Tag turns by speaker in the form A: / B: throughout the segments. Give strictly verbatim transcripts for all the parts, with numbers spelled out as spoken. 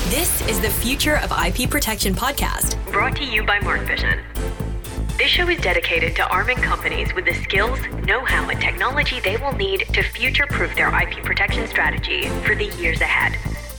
A: This is the Future of I P Protection podcast, brought to you by MarkVision. This show is dedicated to arming companies with the skills, know-how, and technology they will need to future-proof their I P protection strategy for the years ahead.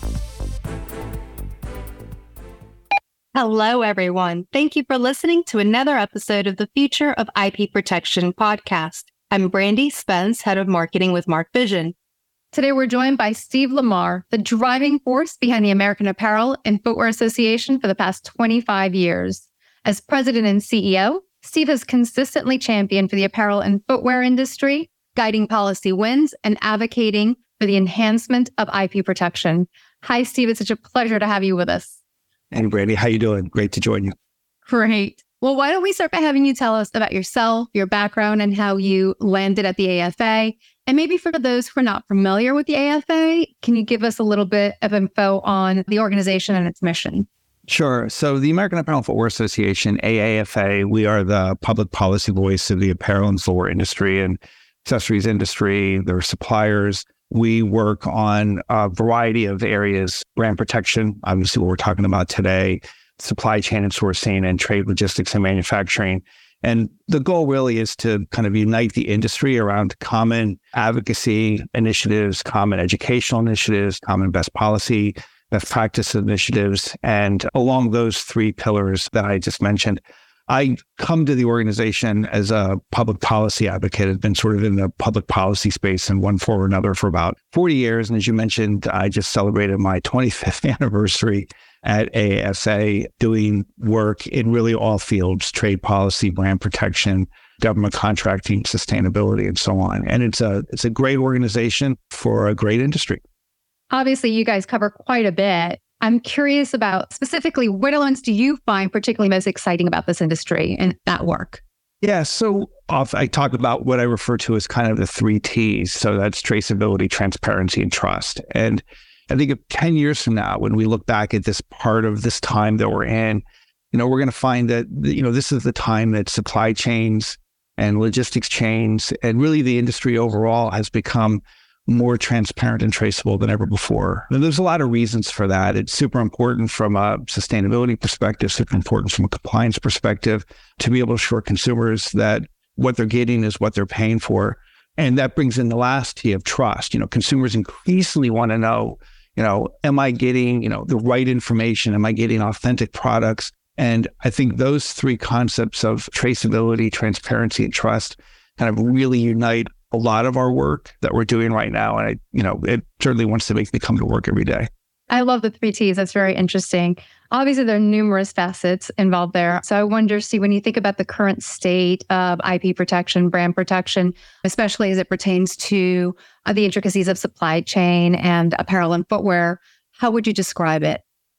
B: Hello, everyone. Thank you for listening to another episode of the Future of I P Protection podcast. I'm Brandy Spence, Head of Marketing with MarkVision.
C: Today, we're joined by Steve Lamar, the driving force behind the American Apparel and Footwear Association for the past twenty-five years. As president and C E O, Steve has consistently championed for the apparel and footwear industry, guiding policy wins and advocating for the enhancement of I P protection. Hi, Steve. It's such a pleasure to have you with us.
D: Hey, Brandy. How you doing? Great to join you.
C: Great. Well, why don't we start by having you tell us about yourself, your background, and how you landed at the A F A? And maybe for those who are not familiar with the A F A, can you give us a little bit of info on the organization and its mission?
D: Sure. So the American Apparel and Footwear Association, A A F A, we are the public policy voice of the apparel and footwear industry and accessories industry, their suppliers. We work on a variety of areas, brand protection, obviously what we're talking about today, supply chain and sourcing, and trade logistics and manufacturing. And the goal really is to kind of unite the industry around common advocacy initiatives, common educational initiatives, common best policy, best practice initiatives. And along those three pillars that I just mentioned, I come to the organization as a public policy advocate. I've been sort of in the public policy space in one form or another for about forty years. And as you mentioned, I just celebrated my twenty-fifth anniversary at A A F A, doing work in really all fields: trade policy, brand protection, government contracting, sustainability, and so on. And it's a it's a great organization for a great industry.
C: Obviously, you guys cover quite a bit. I'm curious about specifically what elements do you find particularly most exciting about this industry and that work?
D: Yeah, so off, I talk about what I refer to as kind of the three T's. So that's traceability, transparency, and trust. And I think of ten years from now, when we look back at this part of this time that we're in, you know, we're going to find that, you know, this is the time that supply chains and logistics chains and really the industry overall has become more transparent and traceable than ever before. And there's a lot of reasons for that. It's super important from a sustainability perspective, super important from a compliance perspective, to be able to assure consumers that what they're getting is what they're paying for. And that brings in the last T of trust. You know, consumers increasingly want to know, you know, am I getting, you know, the right information? Am I getting authentic products? And I think those three concepts of traceability, transparency, and trust kind of really unite a lot of our work that we're doing right now. And I, you know, it certainly wants to make me come to work every day.
C: I love the three T's. That's very interesting. Obviously, there are numerous facets involved there. So I wonder, Steve, when you think about the current state of I P protection, brand protection, especially as it pertains to uh, the intricacies of supply chain and apparel and footwear, how would you describe it?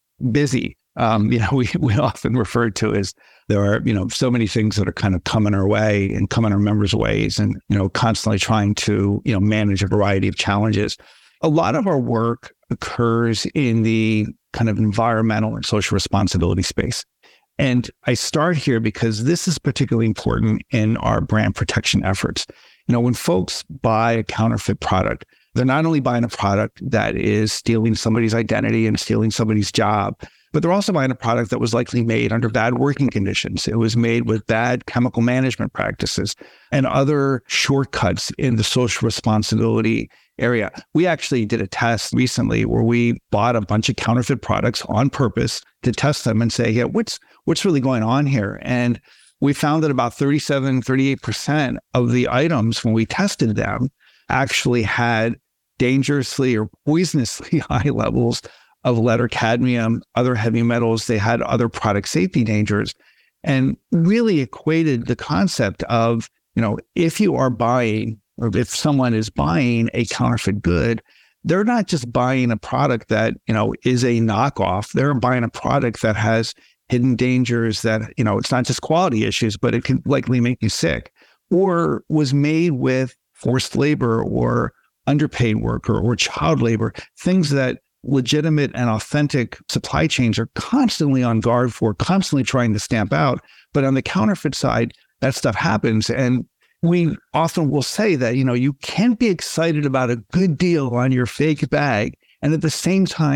D: Busy. Um, you know, we, we often refer to as there are, you know, so many things that are kind of coming our way and coming our members' ways and, you know, constantly trying to, you know, manage a variety of challenges. A lot of our work occurs in the kind of environmental and social responsibility space. And I start here because this is particularly important in our brand protection efforts. You know, when folks buy a counterfeit product, they're not only buying a product that is stealing somebody's identity and stealing somebody's job, but they're also buying a product that was likely made under bad working conditions. It was made with bad chemical management practices and other shortcuts in the social responsibility area. We actually did a test recently where we bought a bunch of counterfeit products on purpose to test them and say, yeah, what's what's really going on here? And we found that about thirty-seven, thirty-eight percent of the items when we tested them actually had dangerously or poisonously high levels of lead or cadmium, other heavy metals. They had other product safety dangers, and really equated the concept of, you know, if you are buying or if someone is buying a counterfeit good, they're not just buying a product that, you know, is a knockoff. They're buying a product that has hidden dangers that, you know, it's not just quality issues, but it can likely make you sick, or was made with forced labor or underpaid worker or child labor, things that legitimate and authentic supply chains are constantly on guard for, constantly trying to stamp out. But on the counterfeit side, that stuff happens. And we often will say that, you know, you can't be excited about a good deal on your fake bag and at the same time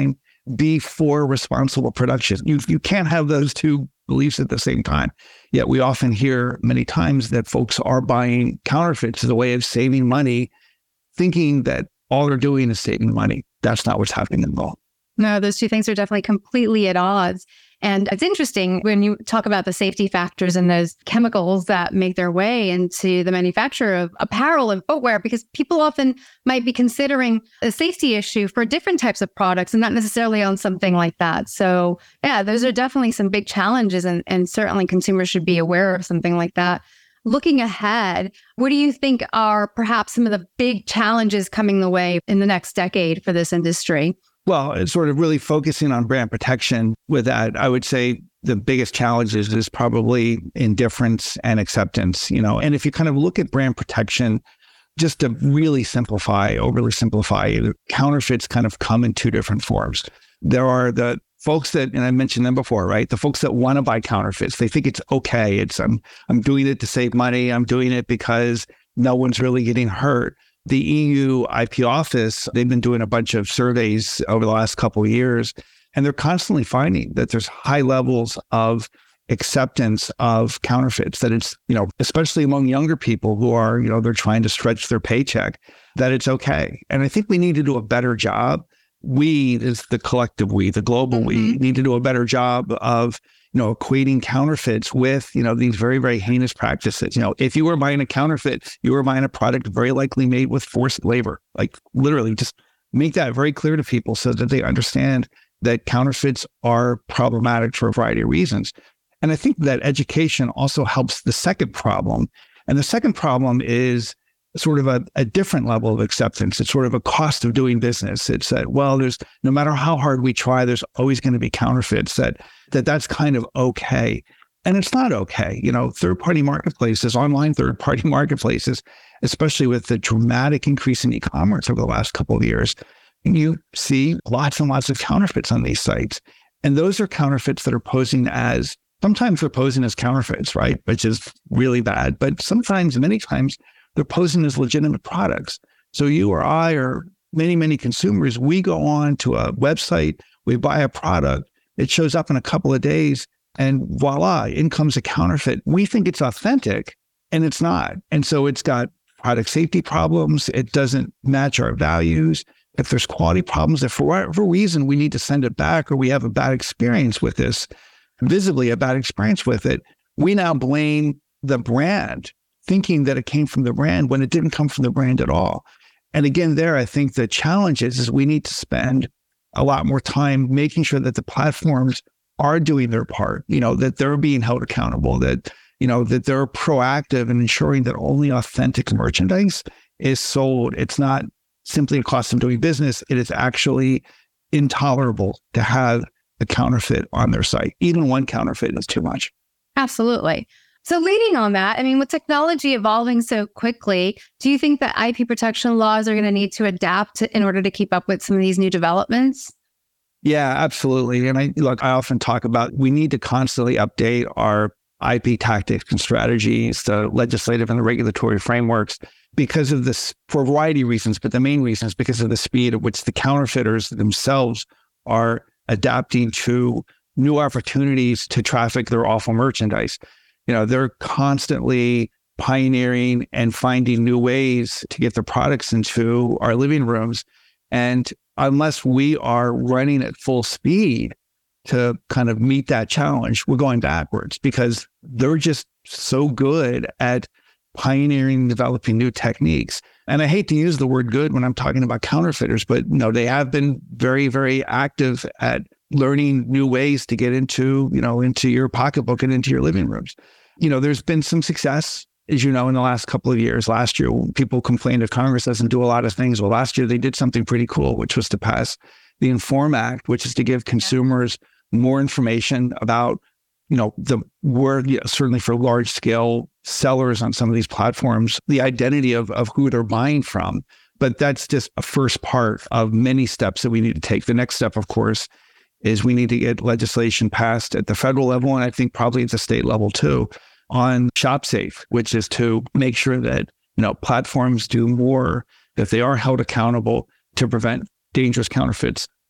D: be for responsible production. You, you can't have those two beliefs at the same time. Yet we often hear many times that folks are buying counterfeits as a way of saving money, thinking that all they're doing is saving money. That's not what's happening at all.
C: No, those two things are definitely completely at odds. And it's interesting when you talk about the safety factors and those chemicals that make their way into the manufacture of apparel and footwear, because people often might be considering a safety issue for different types of products and not necessarily on something like that. So yeah, those are definitely some big challenges, and, and certainly consumers should be aware of something like that. Looking ahead, what do you think are perhaps some of the big challenges coming the way in the next decade for this industry?
D: Well, it's sort of really focusing on brand protection with that. I would say the biggest challenge is, is probably indifference and acceptance, you know, and if you kind of look at brand protection, just to really simplify, overly simplify, counterfeits kind of come in two different forms. There are the folks that, and I mentioned them before, right? The folks that want to buy counterfeits, they think it's okay. It's, I'm, I'm doing it to save money. I'm doing it because no one's really getting hurt. The E U I P office, they've been doing a bunch of surveys over the last couple of years, and they're constantly finding that there's high levels of acceptance of counterfeits, that it's, you know, especially among younger people who are, you know, they're trying to stretch their paycheck, that it's okay. And I think we need to do a better job. We, is the collective we, the global mm-hmm. we, need to do a better job of, you know, equating counterfeits with, you know, these very, very heinous practices. You know, if you were buying a counterfeit, you were buying a product very likely made with forced labor. Like literally just make that very clear to people so that they understand that counterfeits are problematic for a variety of reasons. And I think that education also helps the second problem. And the second problem is sort of a, a different level of acceptance. It's sort of a cost of doing business. It's that, well, there's no matter how hard we try, there's always going to be counterfeits, that, that that's kind of okay. And it's not okay. You know, third-party marketplaces, online third-party marketplaces, especially with the dramatic increase in e-commerce over the last couple of years, you see lots and lots of counterfeits on these sites. And those are counterfeits that are posing as, sometimes they're posing as counterfeits, right? Which is really bad. But sometimes, many times, they're posing as legitimate products. So you or I or many, many consumers, we go on to a website, we buy a product, it shows up in a couple of days, and voila, in comes a counterfeit. We think it's authentic, and it's not. And so it's got product safety problems. It doesn't match our values. If there's quality problems, if for whatever reason we need to send it back, or we have a bad experience with this, visibly a bad experience with it, we now blame the brand, thinking that it came from the brand when it didn't come from the brand at all. And again, there, I think the challenge is, is we need to spend a lot more time making sure that the platforms are doing their part, you know, that they're being held accountable, that, you know, that they're proactive in ensuring that only authentic merchandise is sold. It's not simply a cost of doing business. It is actually intolerable to have a counterfeit on their site. Even one counterfeit is too much.
C: Absolutely. So leading on that, I mean, with technology evolving so quickly, do you think that I P protection laws are going to need to adapt to, in order to keep up with some of these new developments?
D: Yeah, absolutely. And I look, I often talk about we need to constantly update our I P tactics and strategies, the legislative and the regulatory frameworks, because of this, for a variety of reasons, but the main reason is because of the speed at which the counterfeiters themselves are adapting to new opportunities to traffic their awful merchandise. You know, they're constantly pioneering and finding new ways to get their products into our living rooms. And unless we are running at full speed to kind of meet that challenge, we're going backwards, because they're just so good at pioneering, developing new techniques. And I hate to use the word good when I'm talking about counterfeiters, but you know, they have been very, very active at learning new ways to get into, you know, into your pocketbook and into your living rooms. You know, there's been some success, as you know, in the last couple of years. Last year, people complained that Congress doesn't do a lot of things. Well, last year they did something pretty cool, which was to pass the Inform Act, which is to give consumers more information about, you know, the word, you know, certainly for large scale sellers on some of these platforms, the identity of, of who they're buying from. But that's just a first part of many steps that we need to take. The next step, of course, is we need to get legislation passed at the federal level, and I think probably at the state level too, on ShopSafe, which is to make sure that, you know, platforms do more, that they are held accountable to prevent dangerous counterfeits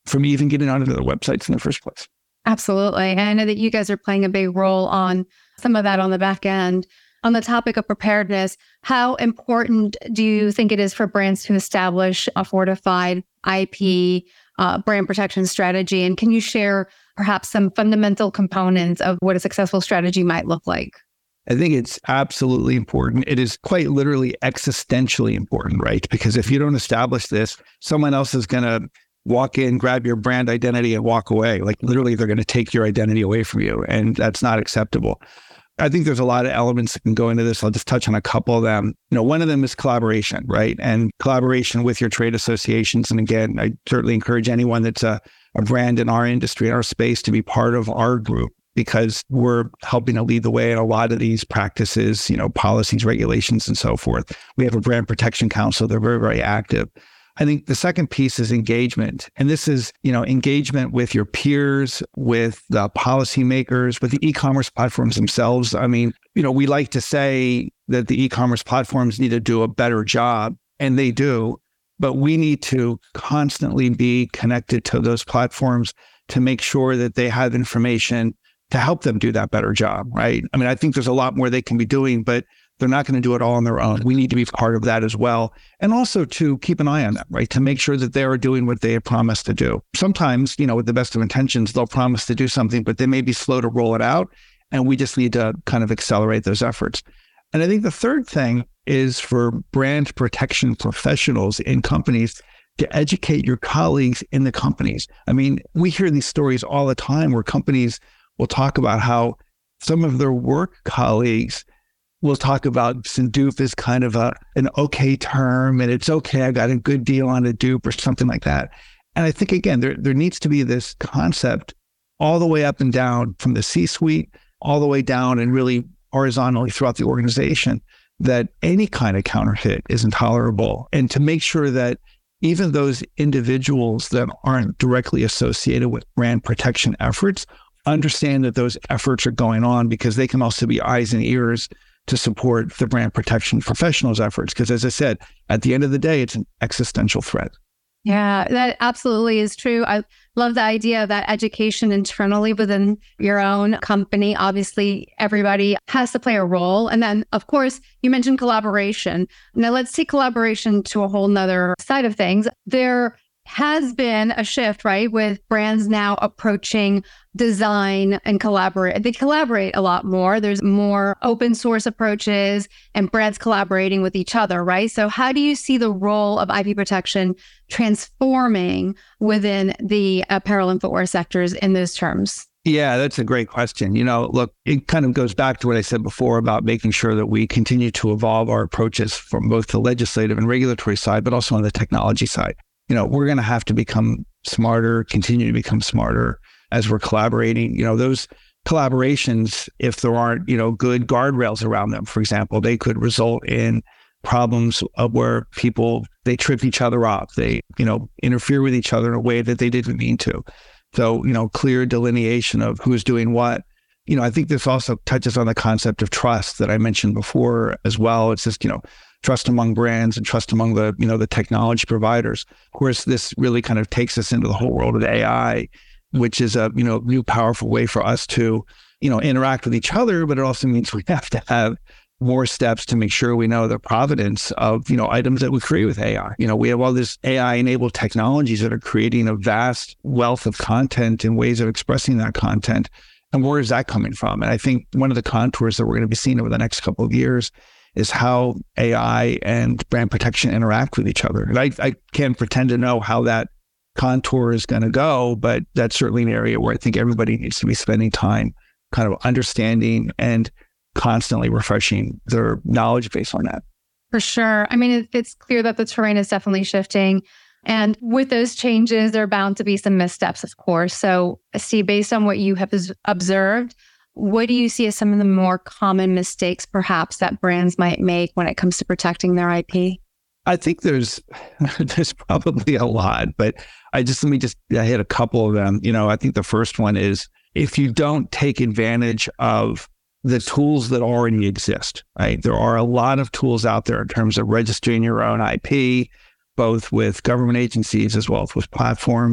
D: from even getting onto their websites in the first place.
C: Absolutely. And I know that you guys are playing a big role on some of that on the back end. On the topic of preparedness, how important do you think it is for brands to establish a fortified I P uh, brand protection strategy? And can you share perhaps some fundamental components of what a successful strategy might look like?
D: I think it's absolutely important. It is quite literally existentially important, right? Because if you don't establish this, someone else is going to walk in, grab your brand identity and walk away. Like literally, they're going to take your identity away from you. And that's not acceptable. I think there's a lot of elements that can go into this. I'll just touch on a couple of them. You know, one of them is collaboration, right? And collaboration with your trade associations. And again, I certainly encourage anyone that's a, a brand in our industry, in our space, to be part of our group, because we're helping to lead the way in a lot of these practices, you know, policies, regulations, and so forth. We have a brand protection council. They're very, very active. I think the second piece is engagement. And this is, you know, engagement with your peers, with the policymakers, with the e-commerce platforms themselves. I mean, you know, we like to say that the e-commerce platforms need to do a better job, and they do, but we need to constantly be connected to those platforms to make sure that they have information to help them do that better job, right? I mean, I think there's a lot more they can be doing, but they're not going to do it all on their own. We need to be part of that as well. And also to keep an eye on them, right? To make sure that they are doing what they have promised to do. Sometimes, you know, with the best of intentions, they'll promise to do something, but they may be slow to roll it out. And we just need to kind of accelerate those efforts. And I think the third thing is for brand protection professionals in companies to educate your colleagues in the companies. I mean, we hear these stories all the time where companies will talk about how some of their work colleagues will talk about some dupe as kind of a an okay term, and it's okay, I got a good deal on a dupe or something like that. And I think, again, there, there needs to be this concept all the way up and down from the C-suite, all the way down and really horizontally throughout the organization, that any kind of counterfeit is intolerable. And to make sure that even those individuals that aren't directly associated with brand protection efforts understand that those efforts are going on, because they can also be eyes and ears to support the brand protection professionals' efforts. Because as I said, at the end of the day, it's an existential threat.
C: Yeah, that absolutely is true. I love the idea of that education internally within your own company. Obviously, everybody has to play a role. And then, of course, you mentioned collaboration. Now, let's take collaboration to a whole nother side of things. There has been a shift, right, with brands now approaching design and collaborate. They collaborate a lot more. There's more open source approaches and brands collaborating with each other, right? So how do you see the role of I P protection transforming within the apparel and footwear sectors in those terms?
D: Yeah, that's a great question. You know, look, it kind of goes back to what I said before about making sure that we continue to evolve our approaches from both the legislative and regulatory side, but also on the technology side. You know, we're going to have to become smarter, continue to become smarter as we're collaborating. You know, those collaborations, if there aren't, you know, good guardrails around them, for example, they could result in problems of where people, they trip each other up. They, you know, interfere with each other in a way that they didn't mean to. So, you know, clear delineation of who's doing what. You know, I think this also touches on the concept of trust that I mentioned before as well. It's just, you know, trust among brands and trust among the, you know, the technology providers. Of course, this really kind of takes us into the whole world of A I, which is a, you know, new powerful way for us to, you know, interact with each other, but it also means we have to have more steps to make sure we know the provenance of, you know, items that we create with A I. You know, we have all this A I-enabled technologies that are creating a vast wealth of content and ways of expressing that content. And where is that coming from? And I think one of the contours that we're going to be seeing over the next couple of years is how A I and brand protection interact with each other. And I, I can't pretend to know how that contour is going to go, but that's certainly an area where I think everybody needs to be spending time kind of understanding and constantly refreshing their knowledge base on that.
C: For sure. I mean, it, it's clear that the terrain is definitely shifting. And with those changes, there are bound to be some missteps, of course. So, Steve, based on what you have observed, what do you see as some of the more common mistakes, perhaps, that brands might make when it comes to protecting their I P?
D: I think there's there's probably a lot, but I just let me just I hit a couple of them. You know, I think the first one is if you don't take advantage of the tools that already exist, right? There are a lot of tools out there in terms of registering your own I P, both with government agencies as well as with platforms.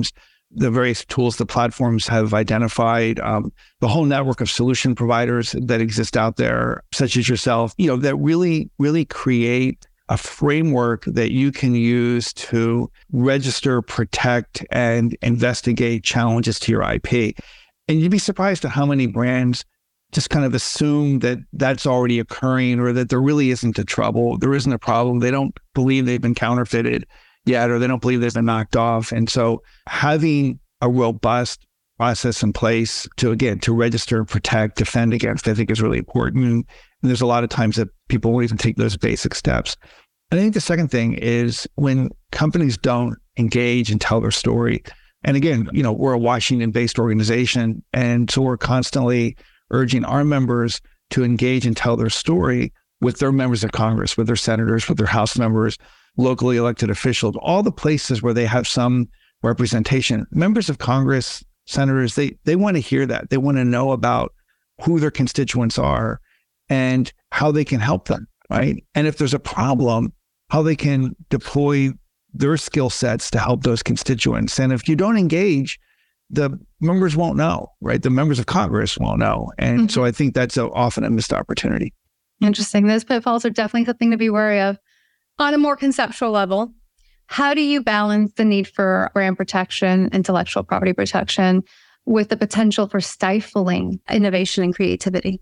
D: the various tools, the platforms have identified, um, the whole network of solution providers that exist out there, such as yourself, you know, that really, really create a framework that you can use to register, protect, and investigate challenges to your I P. And you'd be surprised at how many brands just kind of assume that that's already occurring or that there really isn't a trouble. There isn't a problem. They don't believe they've been counterfeited yet, or they don't believe they've been knocked off. And so having a robust process in place to, again, to register, protect, defend against, I think is really important. And there's a lot of times that people won't even take those basic steps. And I think the second thing is when companies don't engage and tell their story. And again, you know, we're a Washington-based organization. And so we're constantly urging our members to engage and tell their story with their members of Congress, with their senators, with their House members, locally elected officials, all the places where they have some representation. Members of Congress, senators, they they want to hear that. They want to know about who their constituents are and how they can help them, right? And if there's a problem, how they can deploy their skill sets to help those constituents. And if you don't engage, the members won't know, right? The members of Congress won't know. And mm-hmm. so I think that's a, often a missed opportunity.
C: Interesting. Those pitfalls are definitely something to be wary of. On a more conceptual level, how do you balance the need for brand protection, intellectual property protection, with the potential for stifling innovation and creativity?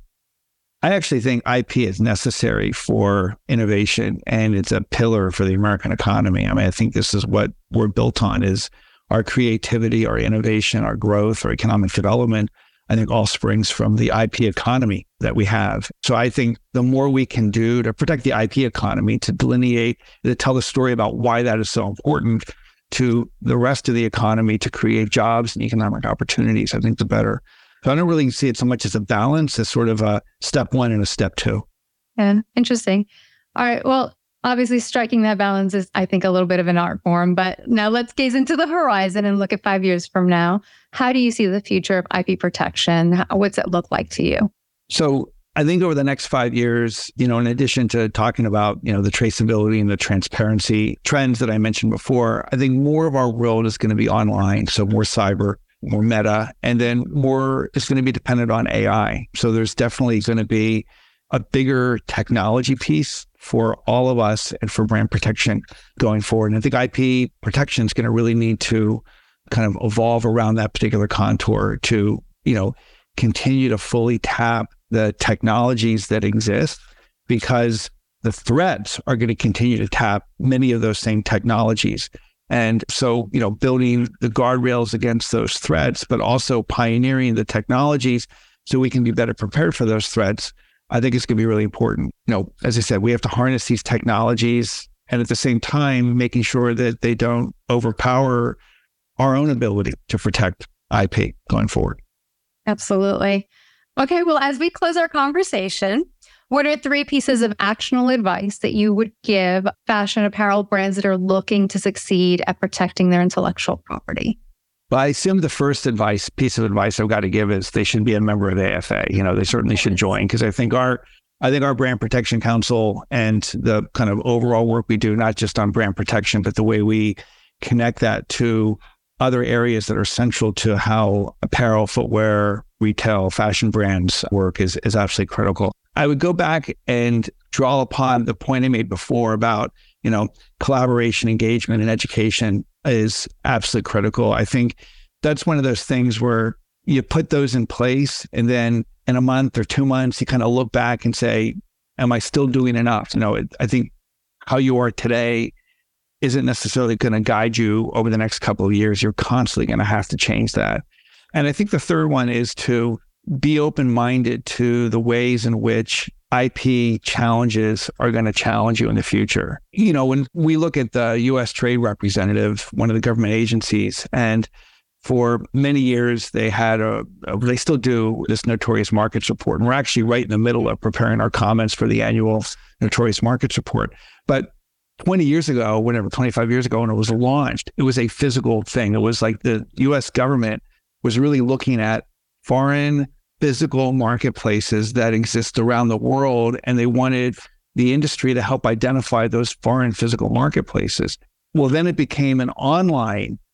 D: I actually think I P is necessary for innovation, and it's a pillar for the American economy. I mean, I think this is what we're built on, is our creativity, our innovation, our growth, our economic development, I think all springs from the I P economy that we have. So I think the more we can do to protect the I P economy, to delineate, to tell the story about why that is so important to the rest of the economy, to create jobs and economic opportunities, I think the better. So I don't really see it so much as a balance, as sort of a step one and a step two.
C: Yeah, interesting. All right. Well, obviously striking that balance is, I think, a little bit of an art form, but now let's gaze into the horizon and look at five years from now. How do you see the future of I P protection? What's it look like to you?
D: So I think over the next five years, you know, in addition to talking about, you know, the traceability and the transparency trends that I mentioned before, I think more of our world is going to be online. So more cyber, more meta, and then more is going to be dependent on A I. So there's definitely going to be a bigger technology piece for all of us and for brand protection going forward. And I think I P protection is going to really need to kind of evolve around that particular contour to, you know, continue to fully tap the technologies that exist, because the threats are going to continue to tap many of those same technologies. And so, you know, building the guardrails against those threats, but also pioneering the technologies so we can be better prepared for those threats, I think it's going to be really important. You know, as I said, we have to harness these technologies and at the same time, making sure that they don't overpower our own ability to protect I P going forward.
C: Absolutely. Okay, well, as we close our conversation, what are three pieces of actionable advice that you would give fashion apparel brands that are looking to succeed at protecting their intellectual property?
D: Well, I assume the first advice, piece of advice I've got to give is they should be a member of the A F A. You know, they certainly should join, because I think our, I think our Brand Protection Council and the kind of overall work we do, not just on brand protection, but the way we connect that to other areas that are central to how apparel, footwear, retail, fashion brands work is, is absolutely critical. I would go back and draw upon the point I made before about, you know, collaboration, engagement, and education is absolutely critical. I think that's one of those things where you put those in place, and then in a month or two months, you kind of look back and say, am I still doing enough? You know, it, I think how you are today isn't necessarily going to guide you over the next couple of years. You're constantly going to have to change that. And I think the third one is to be open-minded to the ways in which I P challenges are going to challenge you in the future. You know, when we look at the U S Trade Representative, one of the government agencies, and for many years they had a, they still do this Notorious Markets Report. And we're actually right in the middle of preparing our comments for the annual Notorious Markets Report. But twenty years ago, whenever, twenty-five years ago, when it was launched, it was a physical thing. It was like the U S government was really looking at foreign physical marketplaces that exist around the world, and they wanted the industry to help identify those foreign physical marketplaces. Well, then it became an online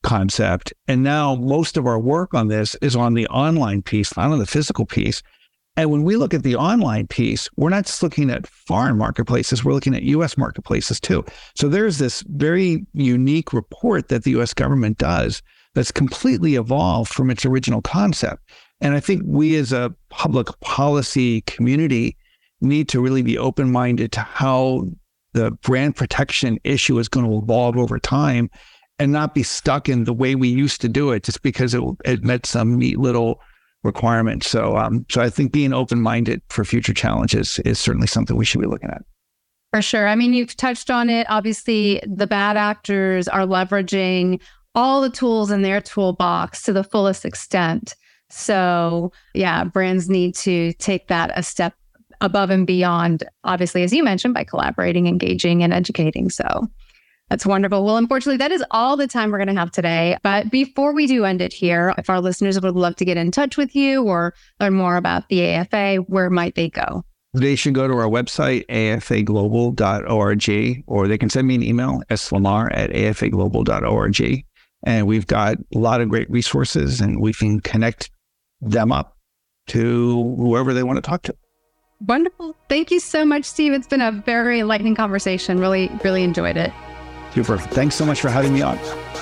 D: concept. And now most of our work on this is on the online piece, not on the physical piece. And when we look at the online piece, we're not just looking at foreign marketplaces, we're looking at U S marketplaces too. So there's this very unique report that the U S government does that's completely evolved from its original concept. And I think we as a public policy community need to really be open-minded to how the brand protection issue is going to evolve over time and not be stuck in the way we used to do it just because it, it met some neat little requirements. So, um, so I think being open-minded for future challenges is certainly something we should be looking at.
C: For sure. I mean, you've touched on it. Obviously, the bad actors are leveraging all the tools in their toolbox to the fullest extent. So yeah, brands need to take that a step above and beyond, obviously, as you mentioned, by collaborating, engaging, and educating. So that's wonderful. Well, unfortunately, that is all the time we're going to have today. But before we do end it here, if our listeners would love to get in touch with you or learn more about the A F A, where might they go?
D: They should go to our website, A F A global dot org, or they can send me an email, s lamar at A F A global dot org. And we've got a lot of great resources, and we can connect them up to whoever they want to talk to.
C: Wonderful. Thank you so much, Steve. It's been a very enlightening conversation. Really, really enjoyed it.
D: Super. Thanks so much for having me on.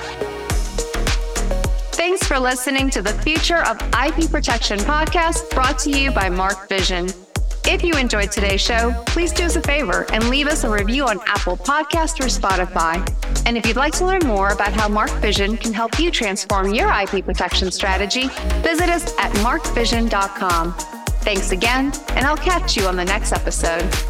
B: Thanks for listening to the Future of I P Protection podcast, brought to you by Mark Vision. If you enjoyed today's show, please do us a favor and leave us a review on Apple Podcasts or Spotify. And if you'd like to learn more about how Mark Vision can help you transform your I P protection strategy, visit us at mark vision dot com. Thanks again, and I'll catch you on the next episode.